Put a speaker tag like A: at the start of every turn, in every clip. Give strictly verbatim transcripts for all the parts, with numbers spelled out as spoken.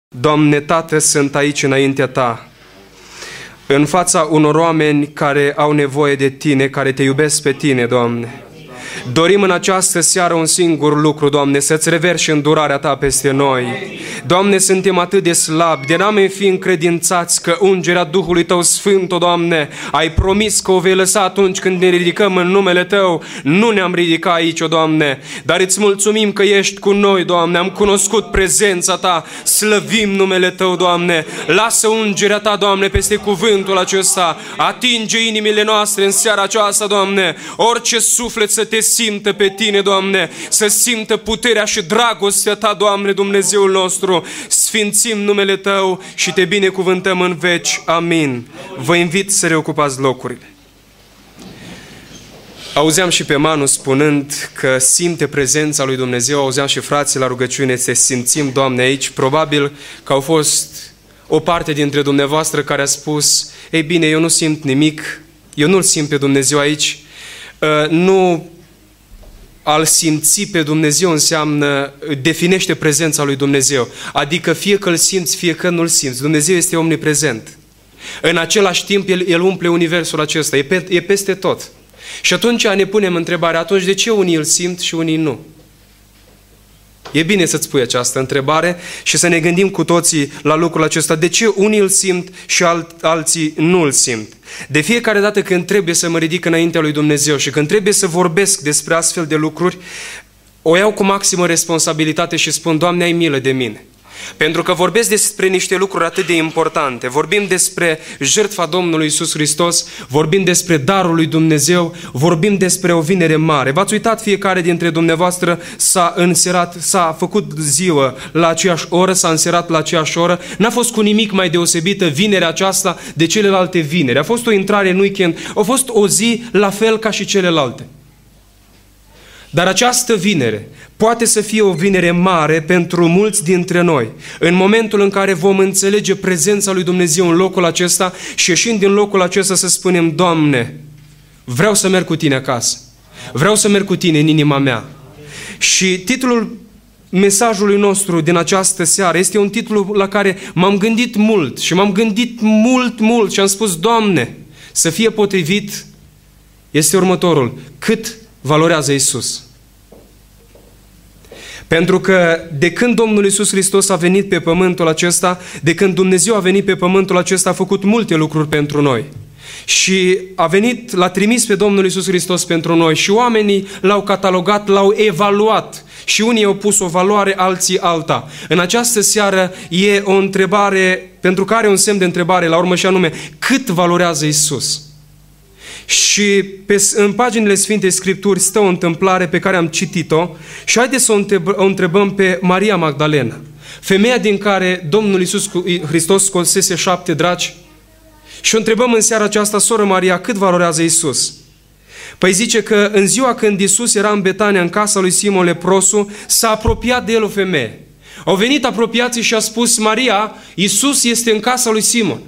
A: Doamne, Tată, sunt aici înaintea Ta, în fața unor oameni care au nevoie de Tine, care Te iubesc pe Tine, Doamne. Dorim în această seară un singur lucru, Doamne, să-ți reverși îndurarea Ta peste noi. Doamne, suntem atât de slabi, de n-am fi încredințați că ungerea Duhului Tău Sfânt, o Doamne, ai promis că o vei lăsa atunci când ne ridicăm în numele Tău. Nu ne-am ridicat aici, o Doamne, dar îți mulțumim că ești cu noi, Doamne, am cunoscut prezența Ta, slăvim numele Tău, Doamne. Lasă ungerea Ta, Doamne, peste cuvântul acesta, atinge inimile noastre în seara aceasta, Doamne, orice suflet să Te simtă pe Tine, Doamne, să simtă puterea și dragostea Ta, Doamne, Dumnezeul nostru. Sfințim numele Tău și Te binecuvântăm în veci. Amin. Vă invit să reocupați locurile. Auzeam și pe Manu spunând că simte prezența lui Dumnezeu, auzeam și frații la rugăciune, să simțim, Doamne, aici. Probabil că au fost o parte dintre dumneavoastră care a spus: ei bine, eu nu simt nimic, eu nu-L simt pe Dumnezeu aici. Uh, nu a-L simți pe Dumnezeu înseamnă, definește prezența lui Dumnezeu. Adică fie că îl simți, fie că nu-L simți. Dumnezeu este omniprezent. În același timp, El, El umple universul acesta, e, pe, e peste tot. Și atunci ne punem întrebarea, atunci de ce unii îl simt și unii nu? E bine să-ți pui această întrebare și să ne gândim cu toții la lucrul acesta. De ce unii îl simt și alt, alții nu îl simt? De fiecare dată când trebuie să mă ridic înaintea lui Dumnezeu și când trebuie să vorbesc despre astfel de lucruri, o iau cu maximă responsabilitate și spun: Doamne, ai milă de mine. Pentru că vorbesc despre niște lucruri atât de importante. Vorbim despre jertfa Domnului Iisus Hristos, vorbim despre darul lui Dumnezeu, vorbim despre o vinere mare. V-ați uitat, fiecare dintre dumneavoastră s-a înserat, s-a făcut ziua la aceeași oră, s-a înserat la aceeași oră. N-a fost cu nimic mai deosebită vinerea aceasta de celelalte vineri. A fost o intrare în weekend, a fost o zi la fel ca și celelalte. Dar această vinere poate să fie o vinere mare pentru mulți dintre noi. În momentul în care vom înțelege prezența lui Dumnezeu în locul acesta și ieșind din locul acesta să spunem: Doamne, vreau să merg cu Tine acasă. Vreau să merg cu Tine în inima mea. Și titlul mesajului nostru din această seară este un titlu la care m-am gândit mult și m-am gândit mult, mult și am spus: Doamne, să fie potrivit, este următorul: cât valorează Iisus? Pentru că de când Domnul Iisus Hristos a venit pe pământul acesta, de când Dumnezeu a venit pe pământul acesta, a făcut multe lucruri pentru noi. Și a venit, l-a trimis pe Domnul Iisus Hristos pentru noi și oamenii l-au catalogat, l-au evaluat. Și unii au pus o valoare, alții alta. În această seară e o întrebare, pentru care are un semn de întrebare la urmă, și anume: cât valorează Iisus? Și pe, în paginile Sfintei Scripturi stă o întâmplare pe care am citit-o și haideți să o, întreb, o întrebăm pe Maria Magdalena, femeia din care Domnul Iisus Hristos scosese șapte draci, și o întrebăm în seara aceasta: soră Maria, cât valorează Iisus? Păi zice că în ziua când Iisus era în Betania, în casa lui Simon leprosul, s-a apropiat de el o femeie. Au venit apropiații și a spus: Maria, Iisus este în casa lui Simon.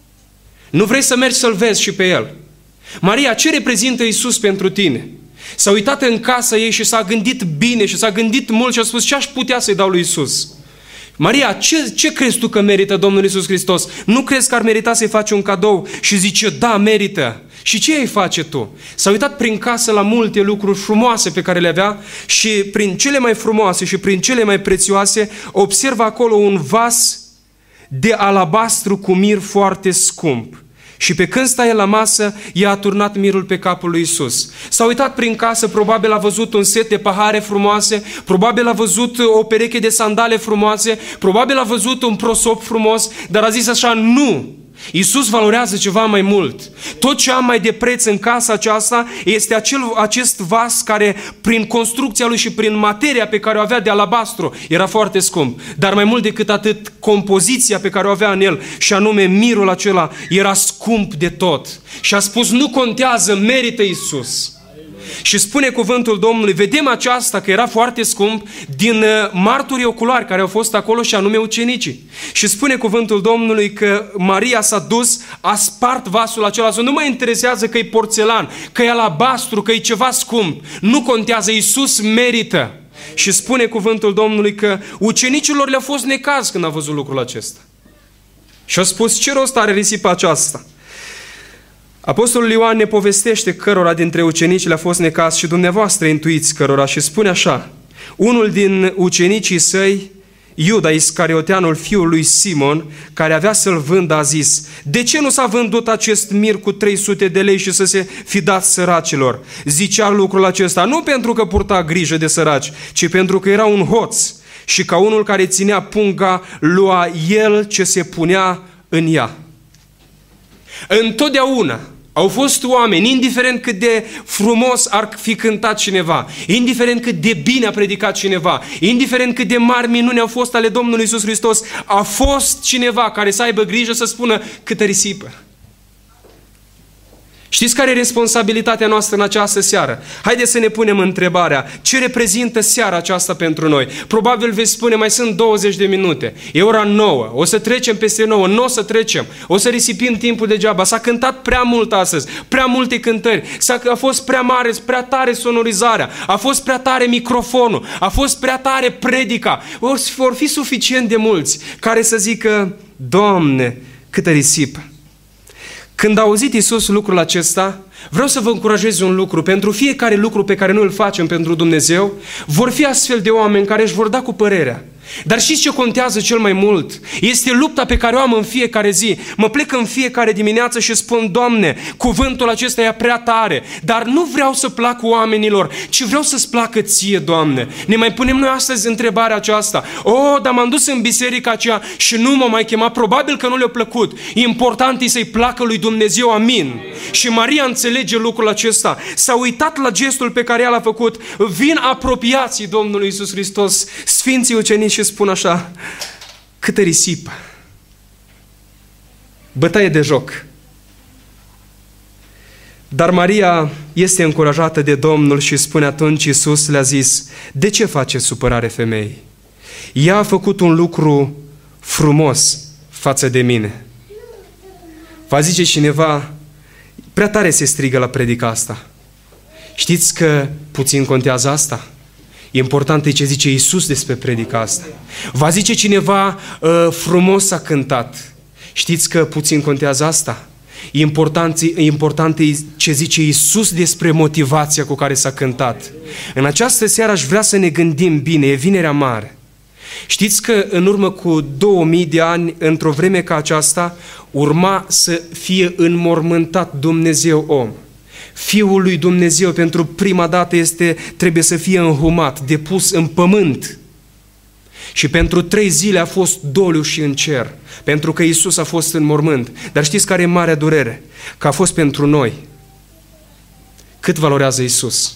A: Nu vrei să mergi să-l vezi și pe el? Maria, ce reprezintă Iisus pentru tine? S-a uitat în casa ei și s-a gândit bine și s-a gândit mult și a spus: ce aș putea să-i dau lui Iisus? Maria, ce, ce crezi tu că merită Domnul Iisus Hristos? Nu crezi că ar merita să-i faci un cadou? Și zice: da, merită. Și ce îi face tu? S-a uitat prin casă la multe lucruri frumoase pe care le avea și prin cele mai frumoase și prin cele mai prețioase observă acolo un vas de alabastru cu mir foarte scump. Și pe când stă el la masă, i-a turnat mirul pe capul lui Iisus. S-a uitat prin casă, probabil a văzut un set de pahare frumoase, probabil a văzut o pereche de sandale frumoase, probabil a văzut un prosop frumos, dar a zis așa: nu! Iisus valorează ceva mai mult. Tot ce am mai de preț în casa aceasta este acel, acest vas care, prin construcția lui și prin materia pe care o avea de alabastru, era foarte scump. Dar mai mult decât atât, compoziția pe care o avea în el, și anume mirul acela, era scump de tot. Și a spus: nu contează, merită Iisus. Și spune cuvântul Domnului, vedem aceasta că era foarte scump, din marturii oculari care au fost acolo, și anume ucenicii. Și spune cuvântul Domnului că Maria s-a dus, a spart vasul acela. Nu mă interesează că e porțelan, că e alabastru, că e ceva scump. Nu contează, Iisus merită. Și spune cuvântul Domnului că ucenicilor le-a fost necaz când a văzut lucrul acesta. Și a spus, ce rost are risipa aceasta? Apostolul Ioan ne povestește cărora dintre ucenici le-a fost necaz și dumneavoastră intuiți cărora și spune așa, unul din ucenicii săi, Iuda Iscarioteanul, fiul lui Simon, care avea să-l vândă, a zis, de ce nu s-a vândut acest mir cu trei sute de lei și să se fi dat săracilor? Zicea lucrul acesta nu pentru că purta grijă de săraci, ci pentru că era un hoț și ca unul care ținea punga, lua el ce se punea în ea. Întotdeauna au fost oameni, indiferent cât de frumos ar fi cântat cineva, indiferent cât de bine a predicat cineva, indiferent cât de mari minuni au fost ale Domnului Iisus Hristos, a fost cineva care să aibă grijă să spună câtă risipă. Știți care e responsabilitatea noastră în această seară? Haideți să ne punem întrebarea, ce reprezintă seara aceasta pentru noi? Probabil veți spune, mai sunt douăzeci de minute, e ora nouă, o să trecem peste nouă, nu o să trecem, o să risipim timpul degeaba. S-a cântat prea mult astăzi, prea multe cântări, S-a, a fost prea mare, prea tare sonorizarea, a fost prea tare microfonul, a fost prea tare predica. Vor fi suficient de mulți care să zică, Doamne, câtă risipă. Când a auzit Iisus lucrul acesta, vreau să vă încurajez un lucru. Pentru fiecare lucru pe care noi îl facem pentru Dumnezeu, vor fi astfel de oameni care își vor da cu părerea. Dar știți ce contează cel mai mult? Este lupta pe care o am în fiecare zi. Mă plec în fiecare dimineață și spun, Doamne, cuvântul acesta e prea tare, dar nu vreau să plac oamenilor, ci vreau să-ți placă ție, Doamne. Ne mai punem noi astăzi întrebarea aceasta. O, dar m-am dus în biserica aceea și nu m-a mai chemat, probabil că nu le-a plăcut. Important e să-i placă lui Dumnezeu, amin. Și Maria înțelege lucrul acesta. S-a uitat la gestul pe care el l-a făcut. Vin apropiații Domnului Iisus Hristos, Sfinții ucenici, și spun așa, câtă risipă, bătaie de joc. Dar Maria este încurajată de Domnul și spune atunci, Iisus le-a zis, de ce faceți supărare femeii? Ea a făcut un lucru frumos față de mine. Va zice cineva, prea tare se strigă la predica asta. Știți că puțin contează asta? Important e ce zice Iisus despre predica asta. Va zice cineva, frumos a cântat. Știți că puțin contează asta? Important, important e ce zice Iisus despre motivația cu care s-a cântat. În această seară aș vrea să ne gândim bine, e Vinerea Mare. Știți că în urmă cu două mii de ani, într-o vreme ca aceasta, urma să fie înmormântat Dumnezeu om. Fiul lui Dumnezeu pentru prima dată este, trebuie să fie înhumat, depus în pământ. Și pentru trei zile a fost doliu și în cer, pentru că Iisus a fost în mormânt. Dar știți care e marea durere? Că a fost pentru noi. Cât valorează Iisus?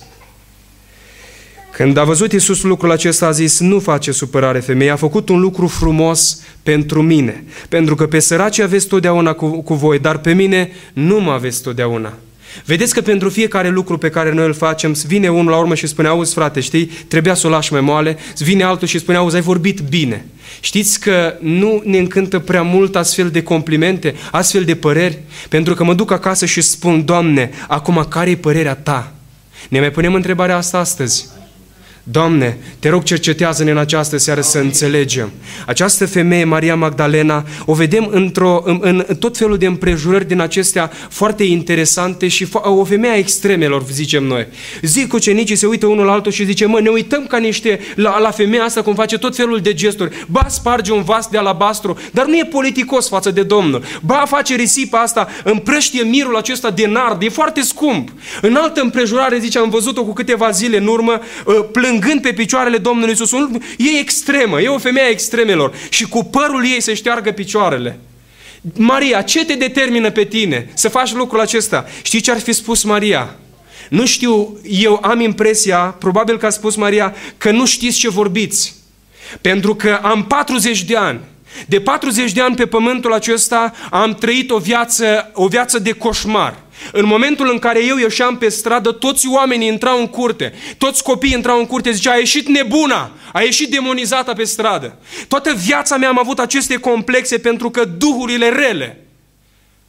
A: Când a văzut Iisus lucrul acesta, a zis, nu face supărare femeie, a făcut un lucru frumos pentru mine, pentru că pe săraci aveți totdeauna cu, cu voi, dar pe mine nu mă aveți totdeauna. Vedeți că pentru fiecare lucru pe care noi îl facem, vine unul la urmă și spune, auzi frate, știi, trebuia să o lași mai moale, vine altul și spune, auzi, ai vorbit bine. Știți că nu ne încântă prea mult astfel de complimente, astfel de păreri? Pentru că mă duc acasă și spun, Doamne, acum care e părerea Ta? Ne mai punem întrebarea asta astăzi. Doamne, te rog, cercetează-ne în această seară să înțelegem. Această femeie, Maria Magdalena, o vedem într-o, în, în tot felul de împrejurări din acestea foarte interesante și o femeie a extremelor, zicem noi. Zic ucenicii, se uită unul la altul și zice, mă, ne uităm ca niște, la, la femeia asta cum face tot felul de gesturi. Ba, sparge un vas de alabastru, dar nu e politicos față de Domnul. Ba, face risipa asta, împrăștie mirul acesta de nard, e foarte scump. În altă împrejurare, zice, am văzut-o cu câteva zile în urmă, plâng plângând pe picioarele Domnului Iisus. E extremă, e o femeie a extremelor și cu părul ei se șteargă picioarele. Maria, ce te determină pe tine să faci lucrul acesta? Știi ce ar fi spus Maria? Nu știu, eu am impresia, probabil că a spus Maria, că nu știți ce vorbiți. Pentru că am patruzeci de ani. De patruzeci de ani pe pământul acesta am trăit o viață, o viață de coșmar. În momentul în care eu ieșeam pe stradă, toți oamenii intrau în curte, toți copiii intrau în curte, zicea, a ieșit nebuna, a ieșit demonizată pe stradă. Toată viața mea am avut aceste complexe pentru că duhurile rele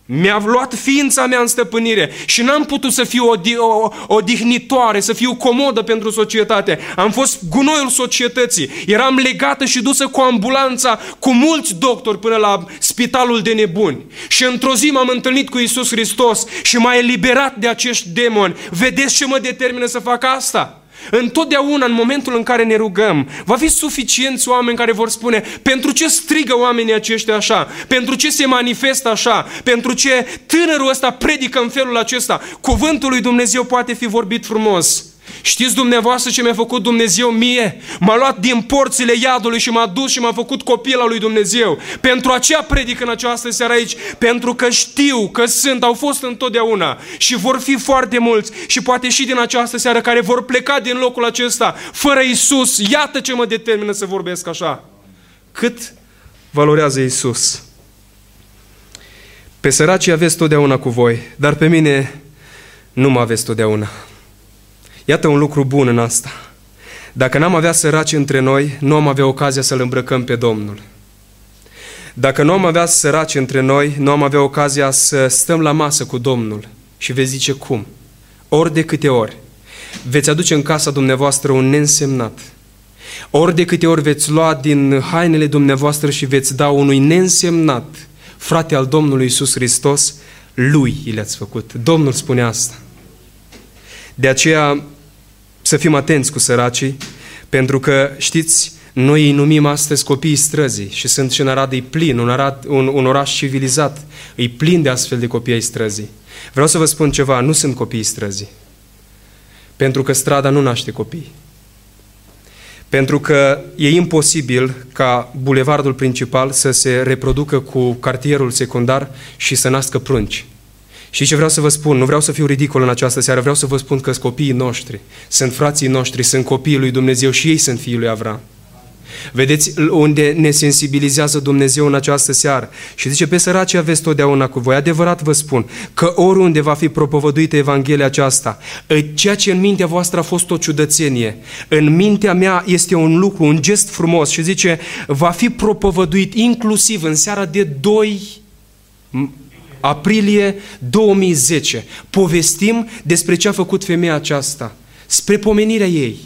A: Mi-a luat ființa mea în stăpânire și n-am putut să fiu odihnitoare, să fiu comodă pentru societate. Am fost gunoiul societății. Eram legată și dusă cu ambulanța, cu mulți doctori până la spitalul de nebuni. Și într-o zi m-am întâlnit cu Iisus Hristos și m-a eliberat de acești demoni. Vedeți ce mă determină să fac asta? Întotdeauna, în momentul în care ne rugăm, va fi suficienți oameni care vor spune: pentru ce strigă oamenii aceștia așa? Pentru ce se manifestă așa? Pentru ce tânărul ăsta predică în felul acesta? Cuvântul lui Dumnezeu poate fi vorbit frumos. Știți dumneavoastră ce mi-a făcut Dumnezeu mie? M-a luat din porțile iadului și m-a dus și m-a făcut copil al lui Dumnezeu. Pentru aceea predic în această seară aici, pentru că știu că sunt, au fost întotdeauna și vor fi foarte mulți și poate și din această seară care vor pleca din locul acesta fără Iisus. Iată ce mă determină să vorbesc așa. Cât valorează Iisus? Pe săracii aveți totdeauna cu voi, dar pe mine nu mă aveți totdeauna. Iată un lucru bun în asta. Dacă n-am avea săraci între noi, nu am avea ocazia să-L îmbrăcăm pe Domnul. Dacă nu am avea săraci între noi, nu am avea ocazia să stăm la masă cu Domnul. Și veți zice cum? Ori de câte ori veți aduce în casa dumneavoastră un neînsemnat, ori de câte ori veți lua din hainele dumneavoastră și veți da unui neînsemnat, frate al Domnului Iisus Hristos, lui i le-ați făcut. Domnul spune asta. De aceea să fim atenți cu săracii, pentru că, știți, noi îi numim astăzi copiii străzii și sunt și în Arad, e plin, un, Arad, un, un oraș civilizat, e plin de astfel de copii ai străzii. Vreau să vă spun ceva, nu sunt copiii străzii, pentru că strada nu naște copii. Pentru că e imposibil ca bulevardul principal să se reproducă cu cartierul secundar și să nască prunci. Și ce vreau să vă spun, nu vreau să fiu ridicol în această seară, vreau să vă spun că sunt copiii noștri, sunt frații noștri, sunt copiii lui Dumnezeu și ei sunt fiii lui Avram. Vedeți unde ne sensibilizează Dumnezeu în această seară. Și zice, pe săracii aveți totdeauna cu voi. Adevărat vă spun că oriunde va fi propovăduită Evanghelia aceasta, ceea ce în mintea voastră a fost o ciudățenie, în mintea mea este un lucru, un gest frumos și zice, va fi propovăduit inclusiv în seara de doi aprilie două mii zece. Povestim despre ce a făcut femeia aceasta, spre pomenirea ei.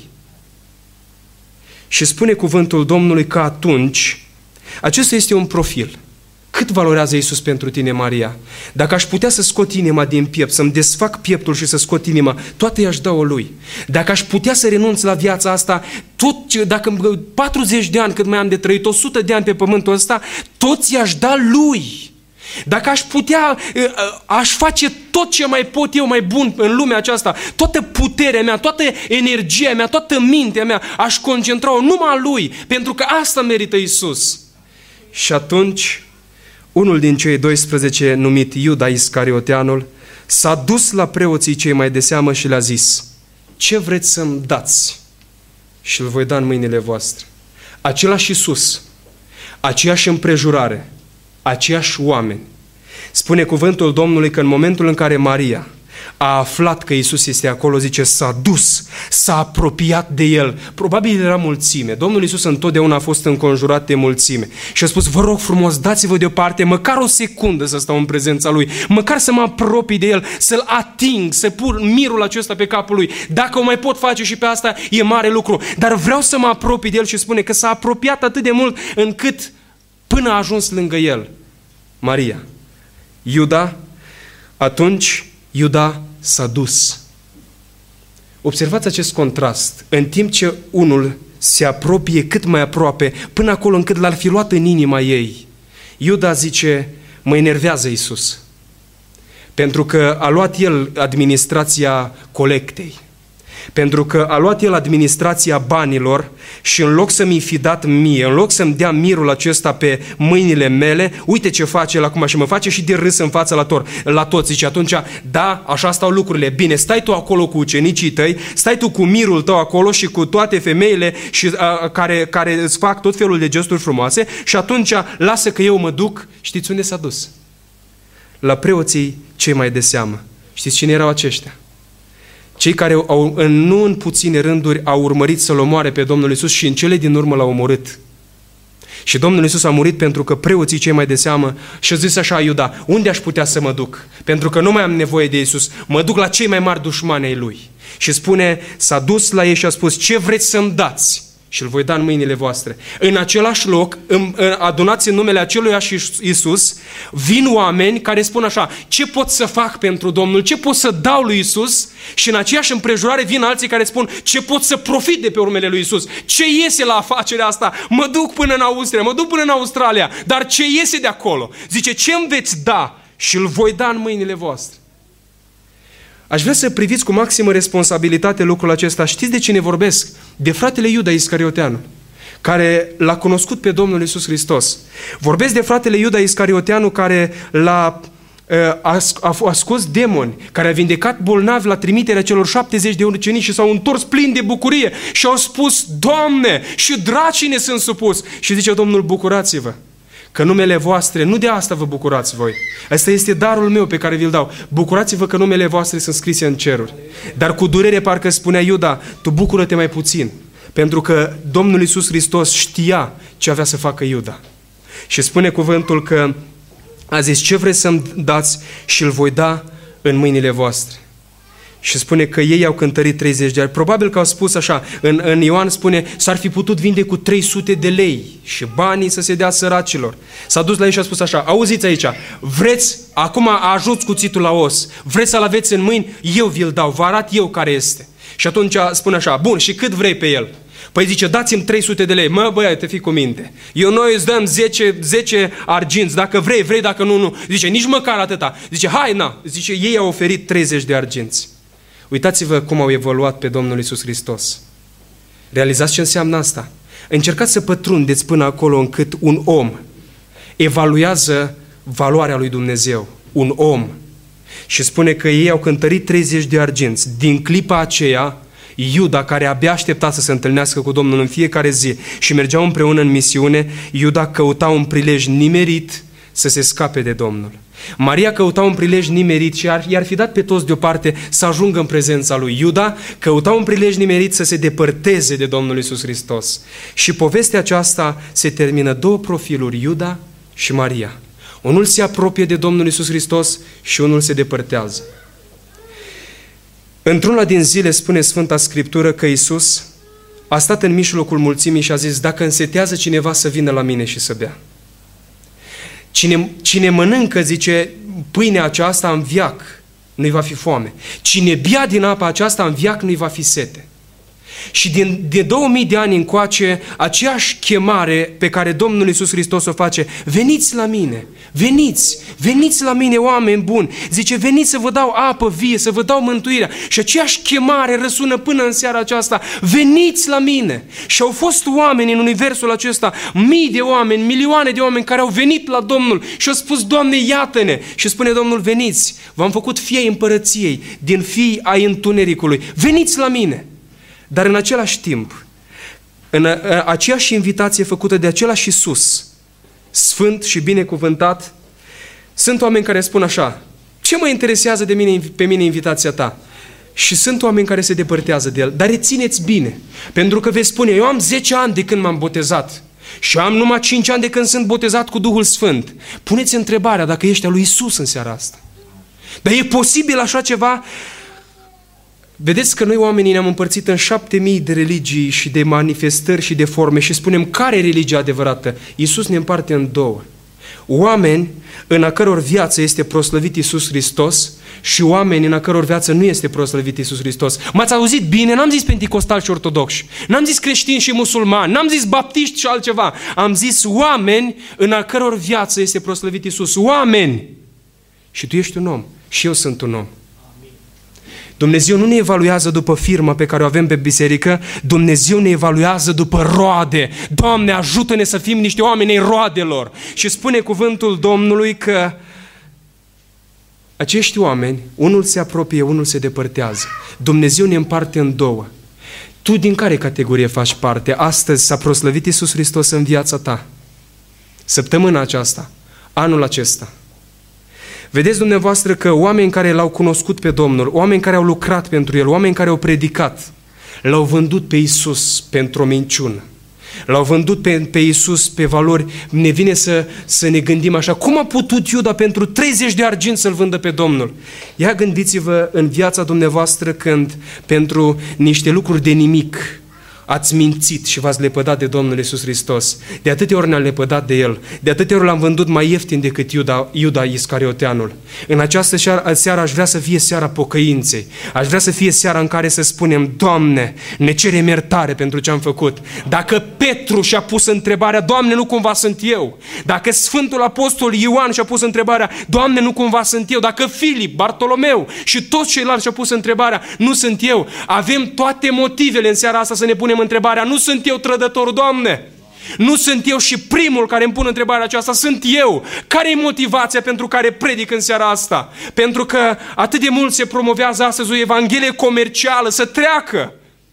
A: Și spune cuvântul Domnului că atunci, acesta este un profil. Cât valorează Iisus pentru tine, Maria? Dacă aș putea să scot inima din piept, să-mi desfac pieptul și să scot inima, toate i-aș da-o lui. Dacă aș putea să renunț la viața asta, tot ce, dacă patruzeci de ani cât mai am de trăit, o sută de ani pe pământul ăsta, toți i-aș da lui. Dacă aș putea, aș face tot ce mai pot eu mai bun în lumea aceasta, toată puterea mea, toată energia mea, toată mintea mea, aș concentra-o numai lui, pentru că asta merită Iisus. Și atunci, unul din cei doisprezece, numit Iuda Iscarioteanul, s-a dus la preoții cei mai de seamă și le-a zis, ce vreți să-mi dați? Și îl voi da în mâinile voastre. Același Iisus, aceeași împrejurare, aceiași oameni. Spune cuvântul Domnului că în momentul în care Maria a aflat că Iisus este acolo, zice, s-a dus, s-a apropiat de el. Probabil era mulțime. Domnul Iisus întotdeauna a fost înconjurat de mulțime. Și a spus, vă rog frumos, dați-vă deoparte, măcar o secundă să stau în prezența lui, măcar să mă apropii de el, să-l ating, să pur mirul acesta pe capul lui. Dacă o mai pot face și pe asta, e mare lucru. Dar vreau să mă apropii de el și spune că s-a apropiat atât de mult încât până a ajuns lângă el. Maria. Iuda, atunci Iuda s-a dus. Observați acest contrast. În timp ce unul se apropie cât mai aproape, până acolo încât l-ar fi luat în inima ei, Iuda zice, mă enervează Iisus. Pentru că a luat el administrația colectei. Pentru că a luat el administrația banilor și în loc să-mi fi dat mie, în loc să-mi dea mirul acesta pe mâinile mele, uite ce face el acum și mă face și de râs în fața la, tor, la toți. Zice atunci, da, așa stau lucrurile, bine, stai tu acolo cu ucenicii tăi, stai tu cu mirul tău acolo și cu toate femeile și, a, care, care îți fac tot felul de gesturi frumoase și atunci lasă că eu mă duc. Știți unde s-a dus? La preoții cei mai de seamă. Știți cine erau aceștia? Cei care au, în, nu în puține rânduri au urmărit să-L omoare pe Domnul Iisus și în cele din urmă L-au omorât. Și Domnul Iisus a murit pentru că preoții cei mai de seamă și-a zis așa Iuda, unde aș putea să mă duc? Pentru că nu mai am nevoie de Iisus, mă duc la cei mai mari dușmani ai Lui. Și spune, s-a dus la ei și a spus, ce vreți să-mi dați? Și îl voi da în mâinile voastre. În același loc, adunați în numele aceluiași Iisus, vin oameni care spun așa, ce pot să fac pentru Domnul, ce pot să dau lui Iisus? Și în aceeași împrejurare vin alții care spun, ce pot să profit de pe urmele lui Iisus? Ce iese la afacerea asta? Mă duc până în Austria, mă duc până în Australia, dar ce iese de acolo? Zice, ce îmi veți da? Și îl voi da în mâinile voastre. Aș vrea să priviți cu maximă responsabilitate lucrul acesta. Știți de cine vorbesc? De fratele Iuda Iscarioteanu, care l-a cunoscut pe Domnul Iisus Hristos. Vorbesc de fratele Iuda Iscarioteanu care l-a a, a, a scos demoni, care a vindecat bolnavi la trimiterea celor șaptezeci de ucenici și s-au întors plini de bucurie și au spus, Doamne, și dracii ne sunt supus. Și zice Domnul, bucurați-vă că numele voastre, nu de asta vă bucurați voi. Asta este darul meu pe care vi-l dau. Bucurați-vă că numele voastre sunt scrise în ceruri. Dar cu durere parcă spunea Iuda, tu bucură-te mai puțin. Pentru că Domnul Iisus Hristos știa ce avea să facă Iuda. Și spune cuvântul că a zis, ce vreți să-mi dați și îl voi da în mâinile voastre. Și spune că ei au cântărit treizeci de ani. Probabil că au spus așa, în, în Ioan spune, s-ar fi putut vinde cu trei sute de lei și banii să se dea săracilor. S-a dus la ei și a spus așa, auziți aici, vreți, acum a ajuns cuțitul la os, vreți să-l aveți în mâini, eu vi-l dau, vă arăt eu care este. Și atunci spune așa, bun, și cât vrei pe el? Păi zice, dați-mi trei sute de lei. Mă, băiat, te fii cu minte. Eu noi îți dăm zece, zece arginți. Dacă vrei, vrei, dacă nu, nu. Zice, nici măcar atâta. Zice, hai, na. Zice, ei au oferit treizeci de arginți. Uitați-vă cum au evoluat pe Domnul Iisus Hristos. Realizați ce înseamnă asta? Încercați să pătrundeți până acolo încât un om evaluează valoarea lui Dumnezeu. Un om. Și spune că ei au cântărit treizeci de arginți. Din clipa aceea, Iuda, care abia aștepta să se întâlnească cu Domnul în fiecare zi și mergeau împreună în misiune, Iuda căuta un prilej nimerit să se scape de Domnul. Maria căuta un prilej nimerit și ar, i-ar fi dat pe toți deoparte să ajungă în prezența lui. Iuda căuta un prilej nimerit să se depărteze de Domnul Iisus Hristos. Și povestea aceasta se termină două profiluri, Iuda și Maria. Unul se apropie de Domnul Iisus Hristos și unul se depărtează. Într-una din zile spune Sfânta Scriptură că Iisus a stat în mijlocul mulțimii și a zis, dacă însetează cineva să vină la mine și să bea. Cine, cine mănâncă, zice, pâinea aceasta în viac, nu-i va fi foame. Cine bea din apa aceasta în viac, nu-i va fi sete. Și din, de două mii de ani încoace, aceeași chemare pe care Domnul Iisus Hristos o face, veniți la mine, veniți, veniți la mine, oameni buni. Zice, veniți să vă dau apă vie, să vă dau mântuirea. Și aceeași chemare răsună până în seara aceasta, veniți la mine. Și au fost oameni în universul acesta, mii de oameni, milioane de oameni care au venit la Domnul și au spus, Doamne, iată-ne. Și spune Domnul, veniți, v-am făcut fii ai împărăției, din fii ai întunericului, veniți la mine. Dar în același timp, în aceeași invitație făcută de același Iisus, sfânt și binecuvântat, sunt oameni care spun așa, ce mă interesează de mine, pe mine invitația ta? Și sunt oameni care se depărtează de el, dar rețineți bine, pentru că veți spune, eu am zece ani de când m-am botezat și am numai cinci ani de când sunt botezat cu Duhul Sfânt. Puneți întrebarea dacă ești al lui Iisus în seara asta. Dar e posibil așa ceva? Vedeți că noi oamenii ne-am împărțit în șapte mii de religii și de manifestări și de forme și spunem care e religia adevărată. Iisus ne împarte în două. Oameni în a căror viață este proslăvit Iisus Hristos și oameni în a căror viață nu este proslăvit Iisus Hristos. M-ați auzit bine? N-am zis penticostali și ortodoxi, n-am zis creștini și musulmani, n-am zis baptiști și altceva. Am zis oameni în a căror viață este proslăvit Iisus. Oameni! Și tu ești un om și eu sunt un om. Dumnezeu nu ne evaluează după firma pe care o avem pe biserică, Dumnezeu ne evaluează după roade. Doamne, ajută-ne să fim niște oameni ai roadelor. Și spune cuvântul Domnului că acești oameni, unul se apropie, unul se depărtează. Dumnezeu ne împarte în două. Tu din care categorie faci parte? Astăzi s-a proslăvit Iisus Hristos în viața ta. Săptămâna aceasta, anul acesta. Vedeți dumneavoastră că oameni care l-au cunoscut pe Domnul, oameni care au lucrat pentru El, oameni care au predicat, l-au vândut pe Iisus pentru o minciună. L-au vândut pe, pe Iisus pe valori. Ne vine să, să ne gândim așa. Cum a putut Iuda pentru treizeci de argint să-L vândă pe Domnul? Ia gândiți-vă în viața dumneavoastră când pentru niște lucruri de nimic ați mințit și v-ați lepădat de Domnul Iisus Hristos. De atâtea ori ne-am lepădat de El. De atâtea ori L-am vândut mai ieftin decât Iuda, Iuda Iscarioteanul. În această seară, seară aș vrea să fie seara pocăinței. Aș vrea să fie seara în care să spunem: Doamne, ne cerem iertare pentru ce am făcut. Dacă Petru și-a pus întrebarea: Doamne, nu cumva sunt eu? Dacă Sfântul Apostol Ioan și-a pus întrebarea: Doamne, nu cumva sunt eu? Dacă Filip, Bartolomeu și toți ceilalți și-au pus întrebarea: nu sunt eu? Avem toate motivele în seara asta să ne punem întrebarea: nu sunt eu trădătorul, Doamne? Nu sunt eu și primul care îmi pun întrebarea aceasta? Sunt eu. Care e motivația pentru care predic în seara asta? Pentru că atât de mult se promovează astăzi o evanghelie comercială, să treacă.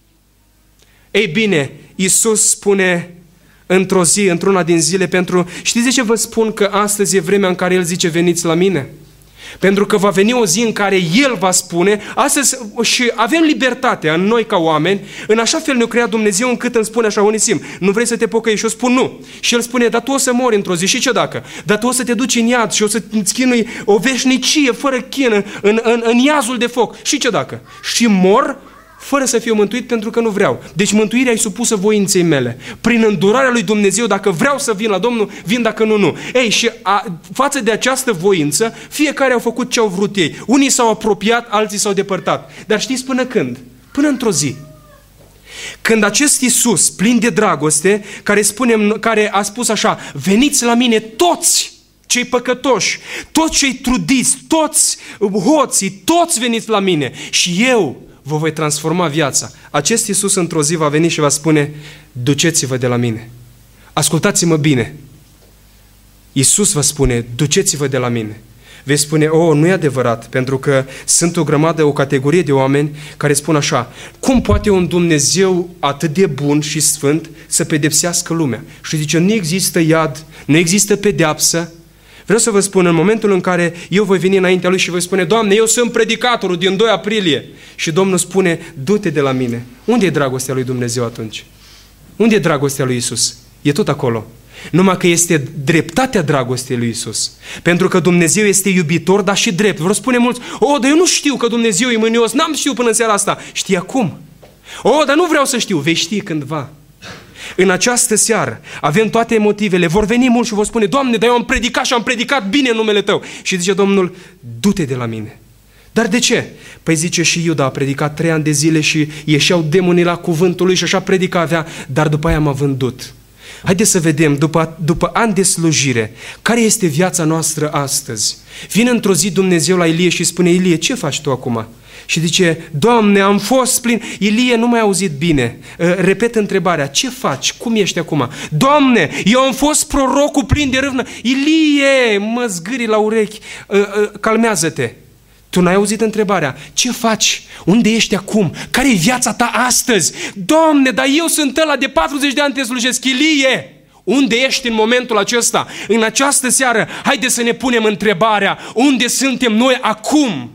A: Ei bine, Iisus spune într-o zi, într-una din zile, pentru... Știți de ce vă spun că astăzi e vremea în care El zice: veniți la mine? Pentru că va veni o zi în care El va spune, astăzi, și avem libertatea în noi ca oameni, în așa fel ne-a creat Dumnezeu încât îmi spune așa: Onisim, nu vrei să te pocăiești? Și eu spun nu. Și El spune: dar tu o să mori într-o zi. Și ce dacă? Dar tu o să te duci în iad și o să-ți chinui o veșnicie fără chină în, în, în iazul de foc. Și ce dacă? Și mor fără să fiu mântuit pentru că nu vreau. Deci mântuirea e supusă voinței mele. Prin îndurarea lui Dumnezeu, dacă vreau să vin la Domnul, vin, dacă nu, nu. Ei, și a, față de această voință, fiecare au făcut ce au vrut ei. Unii s-au apropiat, alții s-au depărtat. Dar știți până când? Până într-o zi. Când acest Iisus, plin de dragoste, care, spune, care a spus așa: veniți la mine toți cei păcătoși, toți cei trudiți, toți hoții, toți veniți la mine și eu vă voi transforma viața. Acest Iisus într-o zi va veni și va spune: duceți-vă de la mine. Ascultați-mă bine. Iisus vă spune: duceți-vă de la mine. Vei spune: oh, nu e adevărat, pentru că sunt o grămadă, o categorie de oameni care spun așa: cum poate un Dumnezeu atât de bun și sfânt să pedepsească lumea? Și zice: nu există iad, nu există pedeapsă. Vreau să vă spun, în momentul în care eu voi veni înaintea Lui și voi spune: Doamne, eu sunt predicatorul din doi aprilie, și Domnul spune: du-te de la mine. Unde e dragostea lui Dumnezeu atunci? Unde e dragostea lui Iisus? E tot acolo. Numai că este dreptatea dragostei lui Iisus. Pentru că Dumnezeu este iubitor, dar și drept. Vreau spune mulți: oh, dar eu nu știu că Dumnezeu e mânios, n-am știut până în seara asta. Știi acum. Oh, dar nu vreau să știu. Vei ști cândva. În această seară avem toate motivele. Vor veni mulți și vor spune: Doamne, dar eu am predicat și am predicat bine în numele Tău. Și zice Domnul: du-te de la mine. Dar de ce? Păi zice, și Iuda a predicat trei ani de zile și ieșeau demonii la cuvântul lui și așa predica avea, dar după aia m-a vândut. Haideți să vedem, după, după ani de slujire, care este viața noastră astăzi. Vine într-o zi Dumnezeu la Ilie și spune: Ilie, ce faci tu acum? Și zice: Doamne, am fost plin. Ilie nu mai a auzit bine. Repet întrebarea: ce faci? Cum ești acum? Doamne, eu am fost prorocul plin de râvnă. Ilie, mă zgâri la urechi. Calmează-te. Tu n-ai auzit întrebarea: ce faci? Unde ești acum? Care e viața ta astăzi? Doamne, dar eu sunt ăla de patruzeci de ani te slujesc. Ilie, unde ești în momentul acesta? În această seară, haide să ne punem întrebarea: unde suntem noi acum?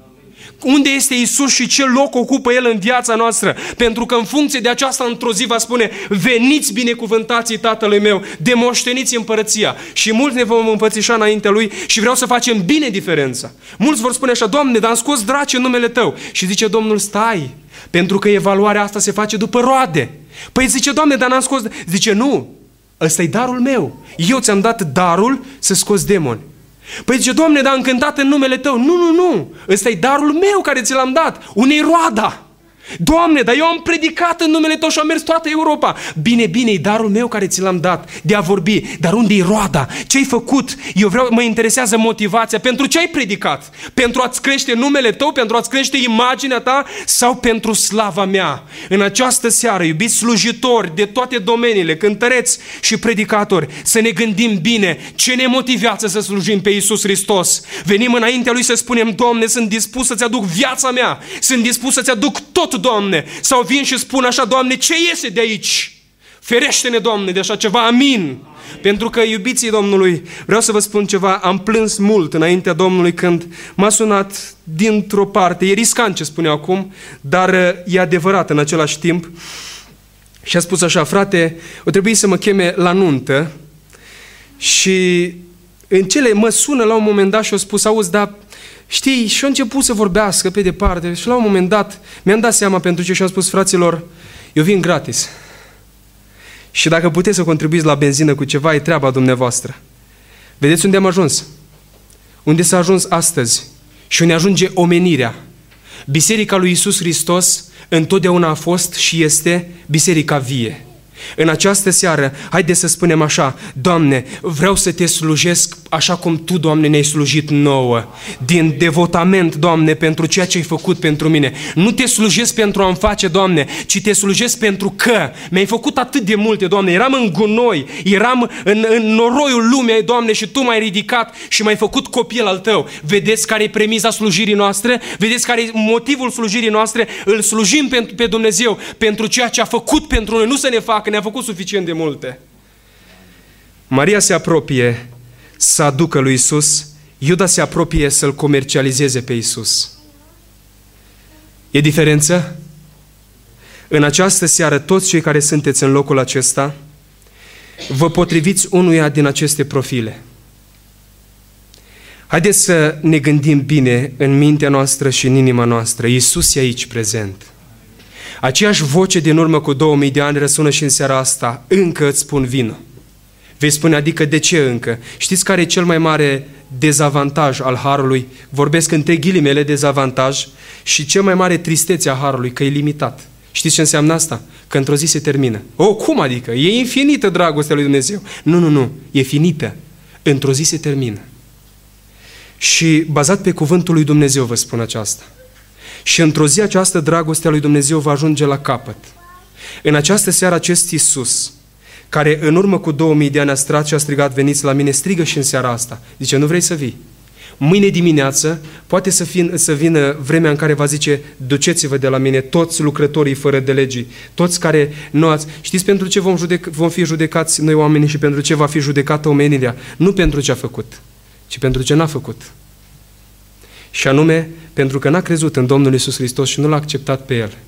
A: Unde este Iisus și ce loc ocupă El în viața noastră? Pentru că în funcție de aceasta, într-o zi va spune: veniți binecuvântații Tatălui meu, demoșteniți împărăția. Și mulți ne vom împățișa înaintea Lui și vreau să facem bine diferența. Mulți vor spune așa: Doamne, dar am scos draci în numele Tău. Și zice Domnul: stai, pentru că evaluarea asta se face după roade. Păi zice: Doamne, dar n-am scos... Zice: nu, ăsta e darul meu. Eu ți-am dat darul să scoți demoni. Păi zice: Doamne, dar am cântat în numele Tău. Nu, nu, nu, ăsta e darul meu care ți l-am dat. Unde-i roada? Doamne, dar eu am predicat în numele Tău și am mers toată Europa. Bine, bine, e darul meu care ți l-am dat de a vorbi. Dar unde-i roada? Ce-ai făcut? Eu vreau, mă interesează motivația. Pentru ce ai predicat? Pentru a-ți crește numele Tău? Pentru a-ți crește imaginea Ta? Sau pentru slava mea? În această seară, iubiți slujitori de toate domeniile, cântăreți și predicatori, să ne gândim bine ce ne motivează să slujim pe Iisus Hristos. Venim înaintea Lui să spunem: Doamne, sunt dispus să-ți aduc viața mea, sunt dispus să-ți aduc tot, Doamne. Sau vin și spun așa: Doamne, ce iese de aici? Ferește-ne, Doamne, de așa ceva. Amin. Pentru că, iubiții Domnului, vreau să vă spun ceva: am plâns mult înaintea Domnului când m-a sunat dintr-o parte. E riscant ce spune acum, dar e adevărat în același timp. și a spus așa: frate, o trebuie să mă cheme la nuntă. Și în cele mă sună la un moment dat și a spus: auzi, dar știi, și a început să vorbească pe departe și la un moment dat mi-am dat seama pentru ce și am spus: fraților, eu vin gratis. Și dacă puteți să contribuiți la benzină cu ceva, e treaba dumneavoastră. Vedeți unde am ajuns? Unde s-a ajuns astăzi și unde ajunge omenirea. Biserica lui Iisus Hristos întotdeauna a fost și este biserica vie. În această seară, haideți să spunem așa: Doamne, vreau să Te slujesc așa cum Tu, Doamne, ne-ai slujit nouă, din devotament, Doamne, pentru ceea ce ai făcut pentru mine. Nu Te slujesc pentru a-mi face, Doamne, ci Te slujesc pentru că mi-ai făcut atât de multe, Doamne. Eram în gunoi, eram în, în noroiul lumii, Doamne, și Tu m-ai ridicat și m-ai făcut copil al Tău. Vedeți care e premiza slujirii noastre? Vedeți care e motivul slujirii noastre? Îl slujim pe, pe Dumnezeu pentru ceea ce a făcut pentru noi, nu să ne facă, ne-a făcut suficient de multe. Maria se apropie să aducă lui Iisus, Iuda se apropie să-L comercializeze pe Iisus. E diferență? În această seară, toți cei care sunteți în locul acesta, vă potriviți unuia din aceste profile. Haideți să ne gândim bine în mintea noastră și în inima noastră. Iisus e aici prezent. Aceeași voce din urmă cu două mii de ani răsună și în seara asta: încă îți spun vino. Vei spune: adică de ce încă? Știți care e cel mai mare dezavantaj al harului? Vorbesc între ghilimele dezavantaj și cel mai mare tristețe a harului, că e limitat. Știți ce înseamnă asta? Că într-o zi se termină. O, cum adică? E infinită dragostea lui Dumnezeu. Nu, nu, nu. E finită. Într-o zi se termină. Și bazat pe cuvântul lui Dumnezeu vă spun aceasta. Și într-o zi această dragostea lui Dumnezeu va ajunge la capăt. În această seară acest Iisus, care în urmă cu două mii de ani a strat și a strigat: veniți la mine, strigă și în seara asta. Zice: nu vrei să vii? Mâine dimineață poate să, fin, să vină vremea în care va zice: duceți-vă de la mine toți lucrătorii fără de legii, toți care nu ați... Știți pentru ce vom, judec, vom fi judecați noi oamenii și pentru ce va fi judecată omenirea? Nu pentru ce a făcut, ci pentru ce n-a făcut. Și anume, pentru că n-a crezut în Domnul Iisus Hristos și nu l-a acceptat pe El.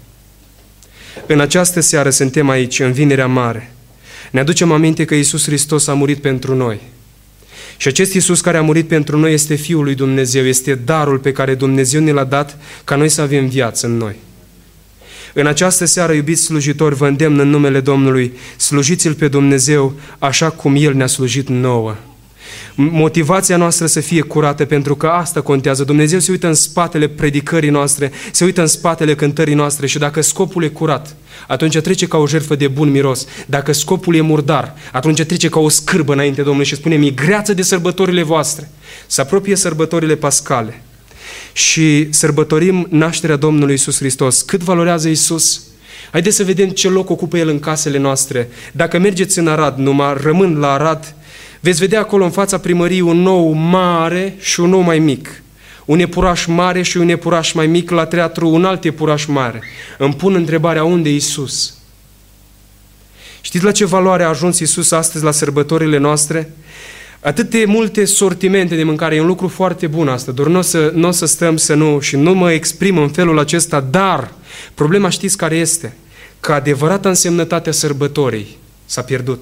A: În această seară suntem aici, în Vinerea Mare. Ne aducem aminte că Iisus Hristos a murit pentru noi. Și acest Iisus care a murit pentru noi este Fiul lui Dumnezeu, este darul pe care Dumnezeu ne l-a dat ca noi să avem viață în noi. În această seară, iubiți slujitori, vă îndemn în numele Domnului: slujiți-L pe Dumnezeu așa cum El ne-a slujit nouă. Motivația noastră să fie curată, pentru că asta contează. Dumnezeu se uită în spatele predicării noastre, se uită în spatele cântării noastre și dacă scopul e curat, atunci trece ca o jertfă de bun miros. Dacă scopul e murdar, atunci trece ca o scârbă înainte Domnului și spune: migreață de sărbătorile voastre. Se apropie sărbătorile pascale și sărbătorim nașterea Domnului Iisus Hristos. Cât valorează Iisus? Haideți să vedem ce loc ocupă El în casele noastre. Dacă mergeți în Arad, numai rămân la Arad, veți vedea acolo în fața primăriei un nou mare și un nou mai mic. Un iepuraș mare și un iepuraș mai mic, la teatru un alt iepuraș mare. Îmi pun întrebarea: unde e Iisus? Știți la ce valoare a ajuns Iisus astăzi la sărbătorile noastre? Atât de multe sortimente de mâncare, e un lucru foarte bun asta, doar nu o să, n-o să stăm să nu, și nu mă exprim în felul acesta, dar problema știți care este? Că adevărata însemnătatea sărbătorii s-a pierdut.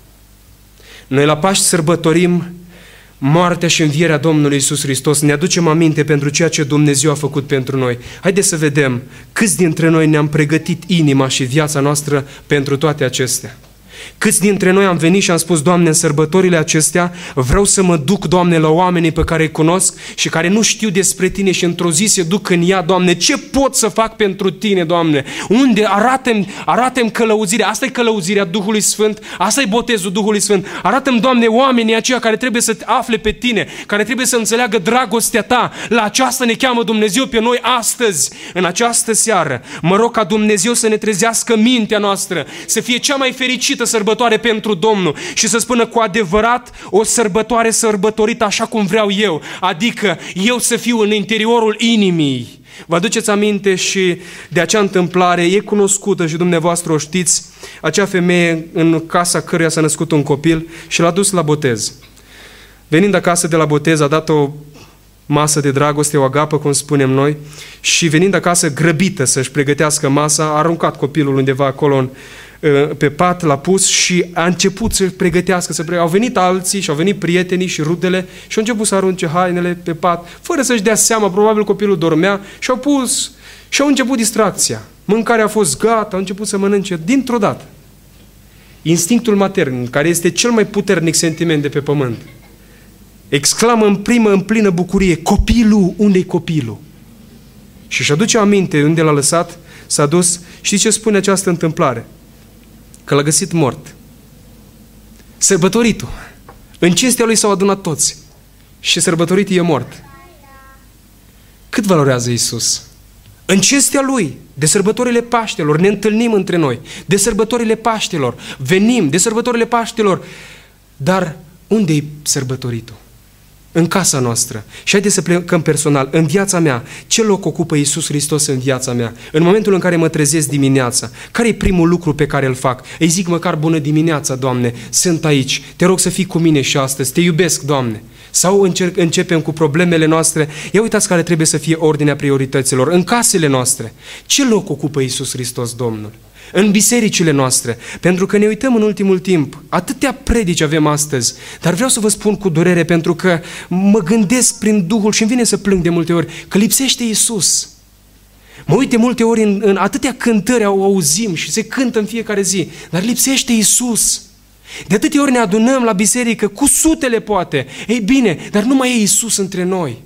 A: Noi la Paști sărbătorim moartea și învierea Domnului Iisus Hristos, ne aducem aminte pentru ceea ce Dumnezeu a făcut pentru noi. Haideți să vedem câți dintre noi ne-am pregătit inima și viața noastră pentru toate acestea. Câți dintre noi am venit și am spus: Doamne, în sărbătorile acestea vreau să mă duc, Doamne, la oamenii pe care îi cunosc și care nu știu despre Tine și într-o zi se duc în ea, Doamne, ce pot să fac pentru Tine, Doamne? Unde? Arată-mi, arată-mi călăuzirea. Asta e călăuzirea Duhului Sfânt, asta e botezul Duhului Sfânt. Arată-mi, Doamne, oamenii aceia care trebuie să te afle pe Tine, care trebuie să înțeleagă dragostea Ta. La aceasta ne cheamă Dumnezeu pe noi astăzi, în această seară. Mă rog ca Dumnezeu să ne trezească mintea noastră, să fie cea mai fericită sărbătoare pentru Domnul și să spună: cu adevărat o sărbătoare sărbătorită așa cum vreau eu, adică eu să fiu în interiorul inimii. Vă aduceți aminte și de acea întâmplare, e cunoscută și dumneavoastră o știți, acea femeie în casa căruia s-a născut un copil și l-a dus la botez. Venind acasă de la botez, a dat o masă de dragoste, o agapă, cum spunem noi, și venind acasă grăbită să-și pregătească masa, a aruncat copilul undeva acolo în pe pat, l-a pus și a început să pregătească, să pregătească. Au venit alții și au venit prietenii și rudele și au început să arunce hainele pe pat, fără să-și dea seama, probabil copilul dormea și au pus și au început distracția. Mâncarea a fost gata, au început să mănânce dintr-o dată. Instinctul matern, care este cel mai puternic sentiment de pe pământ, exclamă în primă, în plină bucurie: copilul, unde-i copilul? Și își aduce aminte unde l-a lăsat, s-a dus. Știți ce spune această întâmplare? Că l-a găsit mort. Sărbătoritul. În cinstea lui s-au adunat toți. Și sărbătoritul e mort. Cât valorează Iisus? În cinstea Lui, de sărbătorile Paștelor, ne întâlnim între noi. De sărbătorile Paștelor, venim, de sărbătorile Paștelor. Dar unde e sărbătoritul? În casa noastră. Și haideți să plecăm personal. În viața mea, ce loc ocupă Iisus Hristos în viața mea? În momentul în care mă trezesc dimineața, care e primul lucru pe care îl fac? Îi zic măcar: bună dimineața, Doamne, sunt aici. Te rog să fii cu mine și astăzi. Te iubesc, Doamne. Sau încerc, începem cu problemele noastre. Ia uitați care trebuie să fie ordinea priorităților. În casele noastre, ce loc ocupă Iisus Hristos, Domnul? În bisericile noastre, pentru că ne uităm în ultimul timp, atâtea predici avem astăzi, dar vreau să vă spun cu durere, pentru că mă gândesc prin Duhul și îmi vine să plâng de multe ori, că lipsește Iisus. Mă uit de multe ori în, în atâtea cântări, au auzim și se cântă în fiecare zi, dar lipsește Iisus. De atâtea ori ne adunăm la biserică, cu sutele poate, ei bine, dar nu mai e Iisus între noi.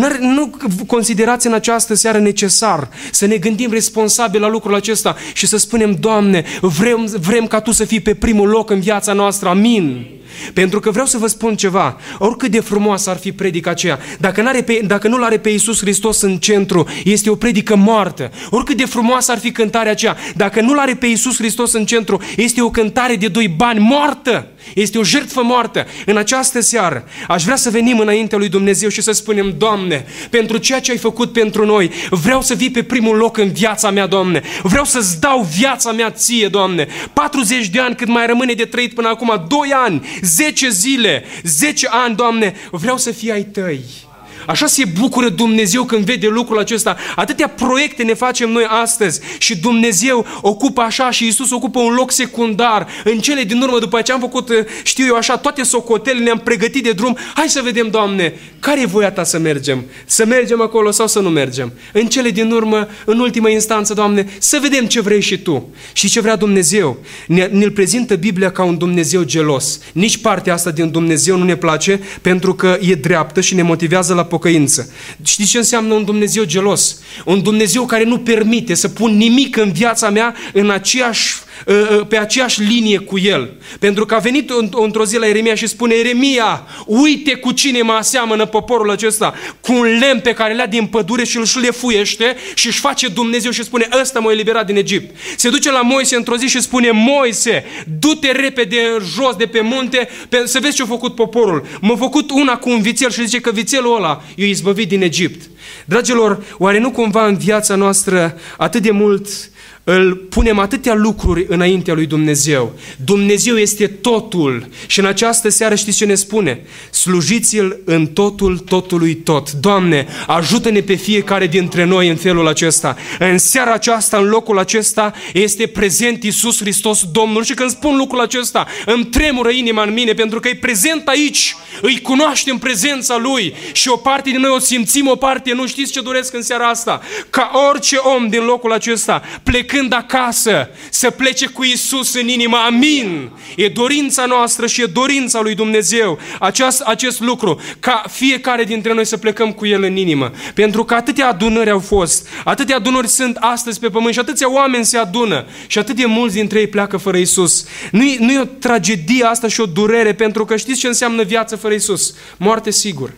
A: Nu considerați în această seară necesar să ne gândim responsabil la lucrul acesta și să spunem: Doamne, vrem, vrem ca Tu să fii pe primul loc în viața noastră, amin. Pentru că vreau să vă spun ceva, oricât de frumoasă ar fi predica aceea, dacă, n-are pe, dacă nu l-are pe Iisus Hristos în centru, este o predică moartă. Oricât de frumoasă ar fi cântarea aceea, dacă nu l-are pe Iisus Hristos în centru, este o cântare de doi bani moartă. Este o jertfă moartă. În această seară aș vrea să venim înaintea lui Dumnezeu și să spunem: Doamne, pentru ceea ce ai făcut pentru noi, vreau să vii pe primul loc în viața mea, Doamne. Vreau să-ți dau viața mea Ție, Doamne. patruzeci de ani cât mai rămâne de trăit până acum, doi ani, zece zile, zece ani, Doamne, vreau să fii ai Tăi. Așa se bucură Dumnezeu când vede lucrul acesta. Atâtea proiecte ne facem noi astăzi și Dumnezeu ocupă așa și Iisus ocupă un loc secundar. În cele din urmă, după ce am făcut, știu eu așa, toate socotelele, ne-am pregătit de drum, hai să vedem, Doamne, care e voia Ta să mergem? Să mergem acolo sau să nu mergem? În cele din urmă, în ultimă instanță, Doamne, să vedem ce vrei și Tu. Și ce vrea Dumnezeu? Ne, ne-l prezintă Biblia ca un Dumnezeu gelos. Nici partea asta din Dumnezeu nu ne place, pentru că e dreaptă și ne motivează la pocăință. Știți ce înseamnă un Dumnezeu gelos? Un Dumnezeu care nu permite să pun nimic în viața mea în aceeași, pe aceeași linie cu El. Pentru că a venit într-o zi la Ieremia și spune: Ieremia, uite cu cine mă aseamănă poporul acesta, cu un lemn pe care le-a din pădure și îl șlefuiește și își face Dumnezeu și spune: ăsta m-a eliberat din Egipt. Se duce la Moise într-o zi și spune: Moise, du-te repede jos de pe munte să vezi ce a făcut poporul. M-a făcut una cu un vițel și zice că vițelul ăla i-a izbăvit din Egipt. Dragilor, oare nu cumva în viața noastră atât de mult îl punem atâtea lucruri înaintea lui Dumnezeu? Dumnezeu este totul și în această seară știți ce ne spune? Slujiți-L în totul, totului tot. Doamne, ajută-ne pe fiecare dintre noi în felul acesta. În seara aceasta, în locul acesta, este prezent Iisus Hristos Domnul și când spun lucrul acesta, îmi tremură inima în mine pentru că e prezent aici, îi cunoaștem prezența Lui și o parte din noi o simțim, o parte nu. Știți ce doresc în seara asta? Ca orice om din locul acesta, plecând acasă, să plece cu Iisus în inimă. Amin! E dorința noastră și e dorința lui Dumnezeu acest, acest lucru, ca fiecare dintre noi să plecăm cu El în inimă. Pentru că atâtea adunări au fost, atâtea adunări sunt astăzi pe pământ și atâția oameni se adună și atât de mulți dintre ei pleacă fără Iisus. Nu e, nu e o tragedie asta și o durere, pentru că știți ce înseamnă viață fără Iisus? Moarte sigur.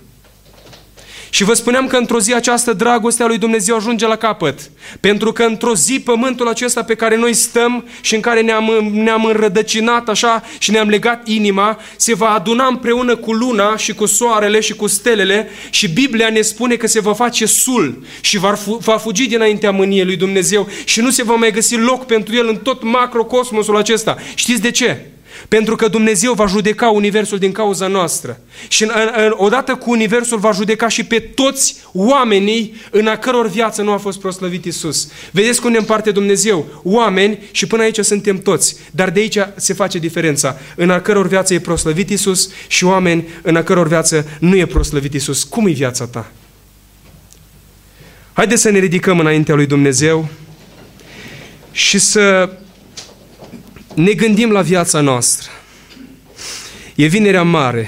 A: Și vă spuneam că într-o zi această dragostea lui Dumnezeu ajunge la capăt. Pentru că într-o zi pământul acesta pe care noi stăm și în care ne-am, ne-am înrădăcinat așa și ne-am legat inima, se va aduna împreună cu luna și cu soarele și cu stelele și Biblia ne spune că se va face sul și va, va fugi dinaintea mâniei lui Dumnezeu și nu se va mai găsi loc pentru el în tot macrocosmosul acesta. Știți de ce? Pentru că Dumnezeu va judeca universul din cauza noastră. Și în, în, odată cu universul va judeca și pe toți oamenii în a căror viață nu a fost proslăvit Iisus. Vedeți cum ne împarte Dumnezeu? Oameni și până aici suntem toți. Dar de aici se face diferența. În a căror viață e proslăvit Iisus și oameni în a căror viață nu e proslăvit Iisus. Cum e viața ta? Haideți să ne ridicăm înaintea lui Dumnezeu și să ne gândim la viața noastră. E Vinerea Mare.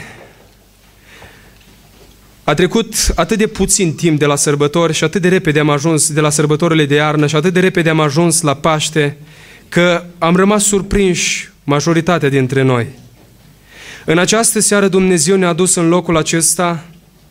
A: A trecut atât de puțin timp de la sărbători și atât de repede am ajuns de la sărbătorile de iarnă și atât de repede am ajuns la Paște, că am rămas surprinși majoritatea dintre noi. În această seară Dumnezeu ne-a dus în locul acesta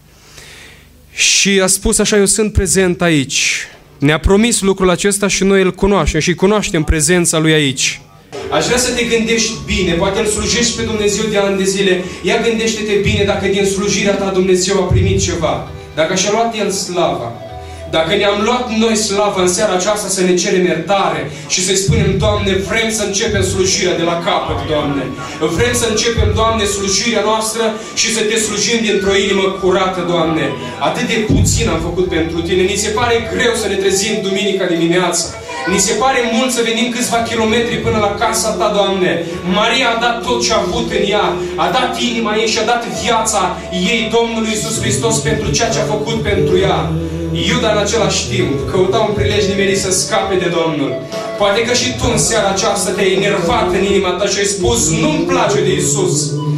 A: și a spus așa: eu sunt prezent aici. Ne-a promis lucrul acesta și noi îl cunoaștem și cunoaștem prezența Lui aici. Aș vrea să te gândești bine, poate îl slujești pe Dumnezeu de ani de zile. Ia gândește-te bine dacă din slujirea ta Dumnezeu a primit ceva. Dacă și-a luat El slava. Dacă ne-am luat noi slava în seara aceasta să ne cerem iertare și să-i spunem: Doamne, vrem să începem slujirea de la capăt, Doamne. Vrem să începem, Doamne, slujirea noastră și să te slujim dintr-o inimă curată, Doamne. Atât de puțin am făcut pentru Tine. Ni se pare greu să ne trezim duminica dimineața. Ni se pare mult să venim câțiva kilometri până la casa Ta, Doamne. Maria a dat tot ce a avut în ea. A dat inima ei și a dat viața ei Domnului Iisus Hristos pentru ceea ce a făcut pentru ea. Iuda în același timp căuta un prilej nimerit să scape de Domnul. Poate că și tu în seara aceasta te-ai enervat în inima ta și ai spus: nu-mi place de Iisus.